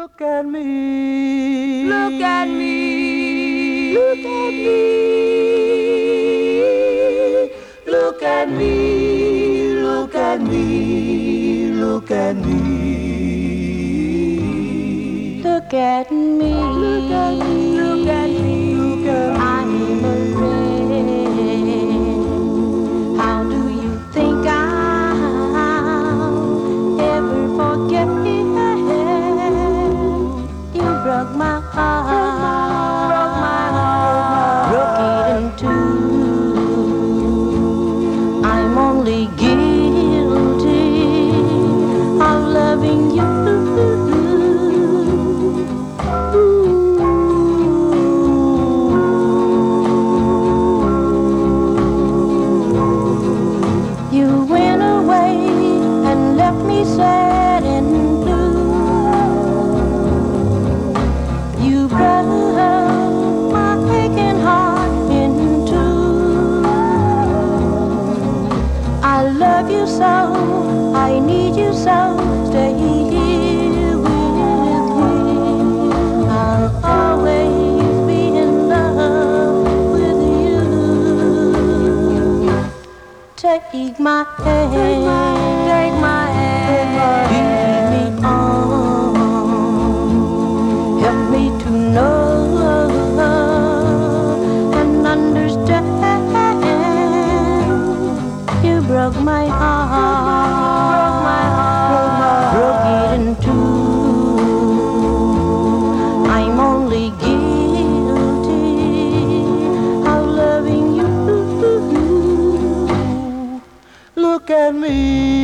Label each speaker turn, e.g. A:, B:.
A: Look at me.
B: Look at me.
A: Look at me. Look at me. Look at me. Look at me.
C: Look at me.
A: Look at me.
B: Look at me.
A: Look at me.
C: I'm a wreck. How do you think I'll ever forget? You broke my heart, broke it in two. I'm only guilty of loving you. You went away and left me sad and blue. You broke my aching heart in two. I love you so, I need you so. Stay here with me. I'll always be in love with you. Take my hand,
B: Take my hand.
C: lead me on, help me to know and understand. You broke my heart, broke it in two. I'm only guilty of loving you.
A: Look at me.